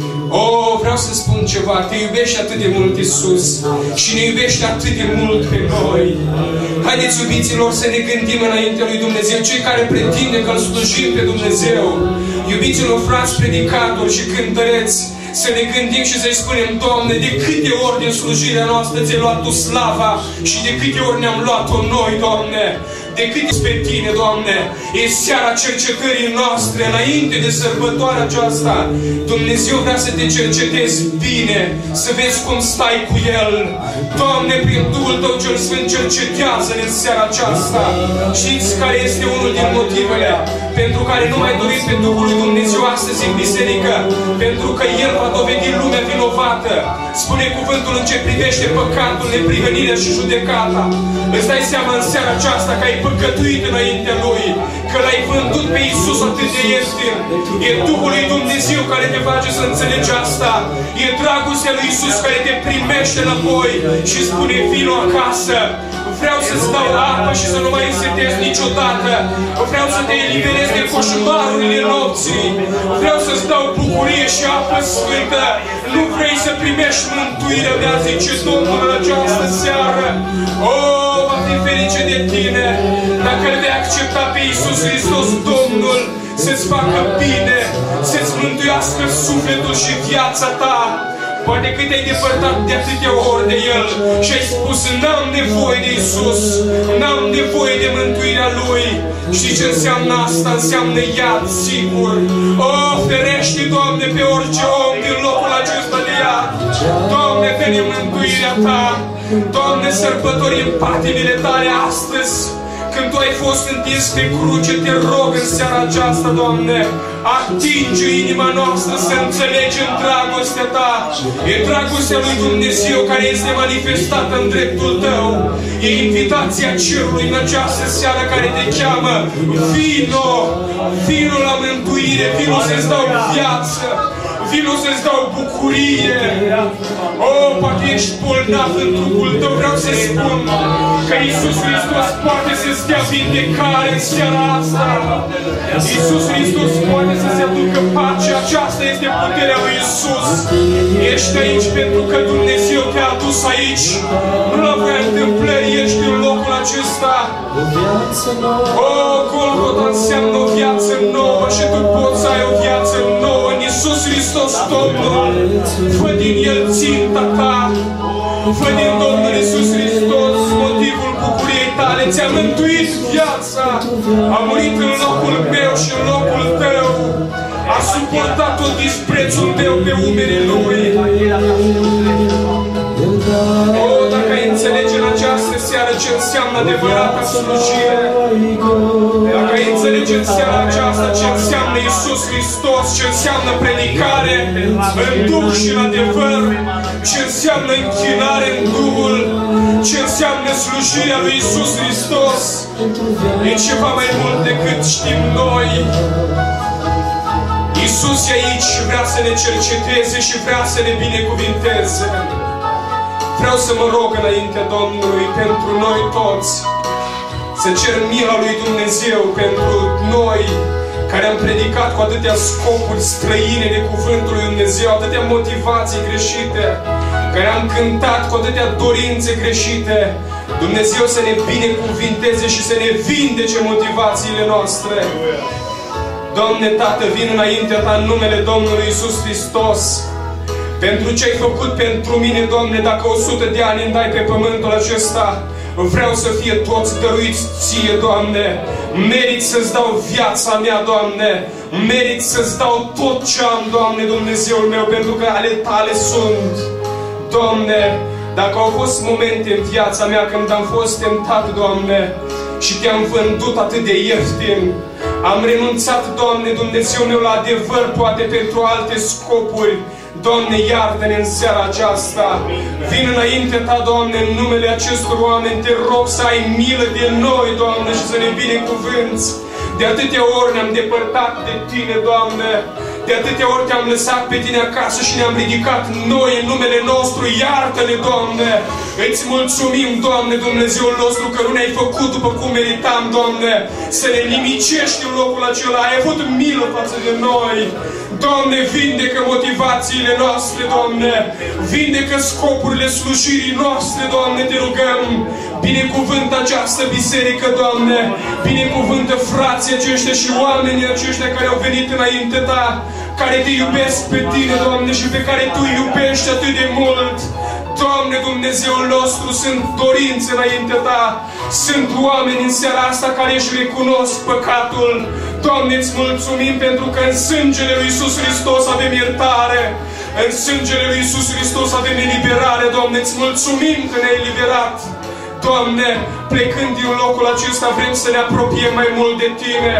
A: Oh, vreau să spun ceva. Te iubește atât de mult Iisus și ne iubește atât de mult pe noi. Haideți, iubiților, să ne gândim înaintea lui Dumnezeu, cei care pretinde că îl slujim pe Dumnezeu. Iubiților, frați predicatori și cântăreți, să ne gândim și să-i spunem: Doamne, de câte ori din slujirea noastră ți-ai luat Tu slava și de câte ori ne-am luat-o noi, Doamne. De câte pe Tine, Doamne. E seara cercetării noastre înainte de sărbătoarea aceasta. Dumnezeu vrea să te cercetezi bine, să vezi cum stai cu El. Doamne, prin Duhul Tău cel Sfânt, cercetează-ne în seara aceasta. Știți care este unul din motivele pentru care nu mai dorim pe Duhul lui Dumnezeu astăzi în biserică? Pentru că El va dovedi lumea vinovată. Spune cuvântul în ce privește păcatul, neprihănirea și judecata. Îți dai seama în seara aceasta că ai păcătuit înaintea Lui, că L-ai vândut pe Iisus atât de ieftin. E Duhul lui Dumnezeu care te face să înțelegi asta. E dragostea lui Iisus care te primește înapoi și spune: vino acasă. Vreau să-ți dau apă și să nu mai însetezi niciodată. Vreau să te eliberezi de coșmarurile nopții. Vreau să-ți dau bucurie și apă sfântă. Nu vrei să primești mântuirea mea, zice Domnul, în această seară. Oh, va fi ferice de tine dacă îl vei accepta pe Iisus Hristos, Domnul, să-ți facă bine, să-ți mântuiască sufletul și viața ta. Poate că te-ai depărtat de atâtea ori de El și ai spus: n-am nevoie de Iisus, n-am nevoie de mântuirea Lui. Știi ce înseamnă asta? Înseamnă iad, sigur. Oh, ferește, Doamne, pe orice om din locul acesta de iad. Doamne, veni mântuirea Ta. Doamne, sărbătorim patimile Tale astăzi. Când Tu ai fost întins pe cruce, te rog în seara aceasta, Doamne, atinge inima noastră să înțelegem dragostea Ta. E dragostea lui Dumnezeu care este manifestată în dreptul Tău. E invitația cerului în această seară care te cheamă: vino, vino la mântuire, vino să-ți dau viață, vino să-ți dau bucurie. Oh, poate ești bolnav în trupul tău, vreau să spun că Iisus Hristos poate să-ți dea vindecare în seara asta. Iisus Hristos poate să-ți aducă pace. Aceasta este puterea lui Iisus. Ești aici pentru că Dumnezeu te-a adus aici. Nu la voia întâmplării, ești în locul acesta. Oh, Golgota înseamnă o viață nouă și tu poți să ai o viață nouă în Iisus Hristos, Domnul. Fă din El ținta ta. Fă din Domnul Iisus Hristos motivul bucuriei tale. Ți-a mântuit viața. A murit în locul meu și în locul tău. A suportat tot disprețul meu pe umerii Lui. Oh, dacă ai înțelege în această seară ce înseamnă adevărata slujire. Dacă ai înțelege în seara aceasta ce înseamnă Iisus Hristos, ce înseamnă predicare în Duh și în adevăr, ce înseamnă închinare în Duhul, ce înseamnă slujirea lui Iisus Hristos, e ceva mai mult decât știm noi. Iisus e aici și vrea să ne cerceteze și vrea să ne binecuvinteze. Vreau să mă rog înaintea Domnului pentru noi toți, să cer mila lui Dumnezeu pentru noi care am predicat cu atâtea scopuri străine de cuvântul lui Dumnezeu, atâtea motivații greșite, care am cântat cu atâtea dorințe greșite. Dumnezeu să ne binecuvinteze și să ne vindece motivațiile noastre. Doamne, Tată, vin înaintea Ta în numele Domnului Iisus Hristos, pentru ce ai făcut pentru mine, Doamne, dacă o sută de ani îmi dai pe pământul acesta, vreau să fie toți dăruiți Ție, Doamne. Merit să-ți dau viața mea, Doamne. Merit să-ți dau tot ce am, Doamne, Dumnezeul meu, pentru că ale Tale sunt. Doamne, dacă au fost momente în viața mea când am fost tentat, Doamne, și Te-am vândut atât de ieftin, am renunțat, Doamne, Dumnezeu meu, la adevăr, poate pentru alte scopuri. Doamne, iartă-ne în seara aceasta. Vin înainte Ta, Doamne, în numele acestor oameni. Te rog să ai milă de noi, Doamne, și să ne binecuvânți. De atâtea ori ne-am depărtat de Tine, Doamne. De atâtea ori Te-am lăsat pe Tine acasă și ne-am ridicat noi în numele nostru. Iartă-ne, Doamne! Îți mulțumim, Doamne, Dumnezeul nostru, că nu ne-ai făcut după cum meritam, Doamne, să ne nimicești în locul acela. Ai avut milă față de noi. Doamne, vindecă motivațiile noastre, Doamne. Vindecă scopurile slujirii noastre, Doamne, Te rugăm. Binecuvântă această biserică, Doamne. Binecuvântă frații aceștia și oamenii aceștia care au venit înainte Ta, care Te iubesc pe Tine, Doamne, și pe care Tu iubești atât de mult. Doamne, Dumnezeul nostru, sunt dorințe înaintea Ta. Sunt oameni în seara asta care își recunosc păcatul. Doamne, îți mulțumim pentru că în sângele lui Iisus Hristos avem iertare. În sângele lui Iisus Hristos avem eliberare. Doamne, îți mulțumim că ne-ai eliberat. Doamne, plecând din locul acesta, vrem să ne apropiem mai mult de Tine.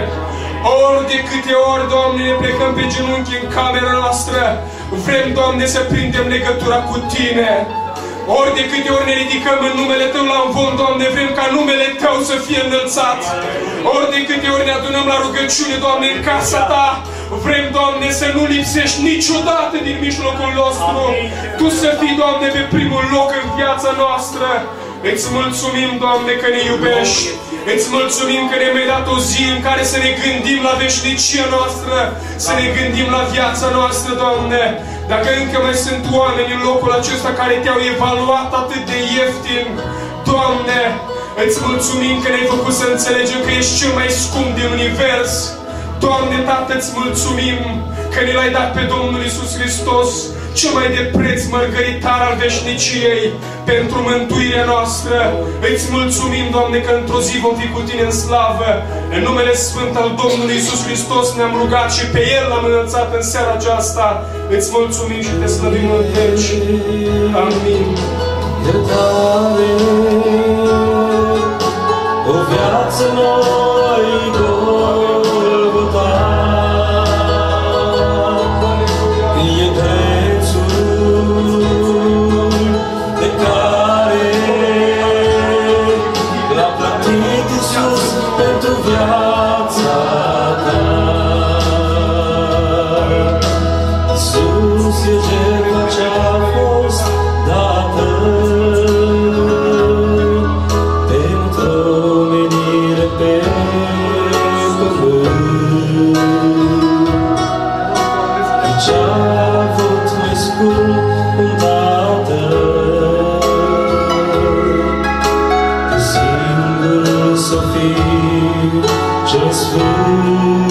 A: Ori de câte ori, Doamne, ne plecăm pe genunchi în camera noastră, vrem, Doamne, să prindem legătura cu Tine. Ori de câte ori ne ridicăm în numele Tău la învon, Doamne, vrem ca numele Tău să fie înălțat. Ori de câte ori ne adunăm la rugăciune, Doamne, în casa Ta, vrem, Doamne, să nu lipsești niciodată din mijlocul nostru. Tu să fii, Doamne, pe primul loc în viața noastră. Îți mulțumim, Doamne, că ne iubești. Îți mulțumim că ne-ai mai dat o zi în care să ne gândim la veșnicia noastră, să ne gândim la viața noastră, Doamne. Dacă încă mai sunt oameni în locul acesta care Te-au evaluat atât de ieftin, Doamne, îți mulțumim că ne-ai făcut să înțelegem că ești cel mai scump din univers. Doamne, Tată, îți mulțumim că ne l-ai dat pe Domnul Iisus Hristos, cel mai de preț mărgăritar al veșniciei, pentru mântuirea noastră. Îți mulțumim, Doamne, că într-o zi vom fi cu Tine în slavă. În numele Sfânt al Domnului Iisus Hristos ne-am rugat și pe El l-am înălțat în seara aceasta. Îți mulțumim și Te slăvim în veci. Amin.
B: Iertare, o viață noi, Golgota, e prețul pe care l-a plătit Iisus pentru viața Ta. Iisus e jertfa ce-a fost dată pentru omenire pe pământ. Ce-a avut mai scump un tată, că singur să fii cel sfânt.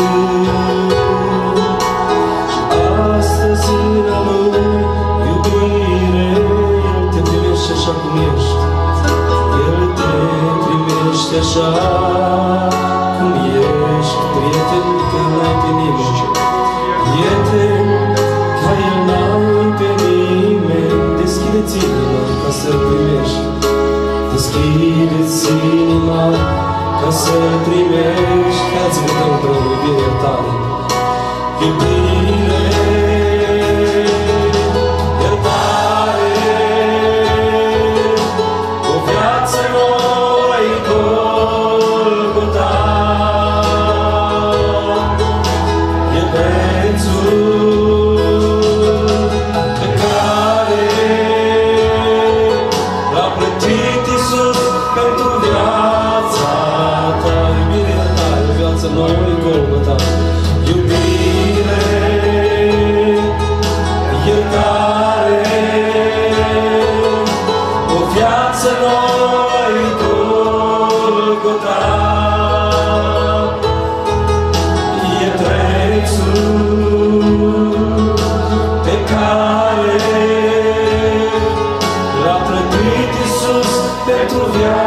B: Și astăzi în a Lui iubire, El te primește așa cum ești. El te primește așa cum ești. Prieten, că n-ai pe nimeni. Prieten, ca El n-ai pe nimeni. Deschide-ți inima ca să-L primești. Deschide-ți deschizi inima ca să primești. Hai să cântăm împreună iubirea tale. Iubire, iertare, o viață nouă în Golgota. E prețul pe care l-a plătit Iisus pentru viața ta. Iubirea ta, o viață nouă în Golgota. Iubire, iertare, o viață nouă în Golgota. E prețul pe care l-a plătit Iisus pentru viața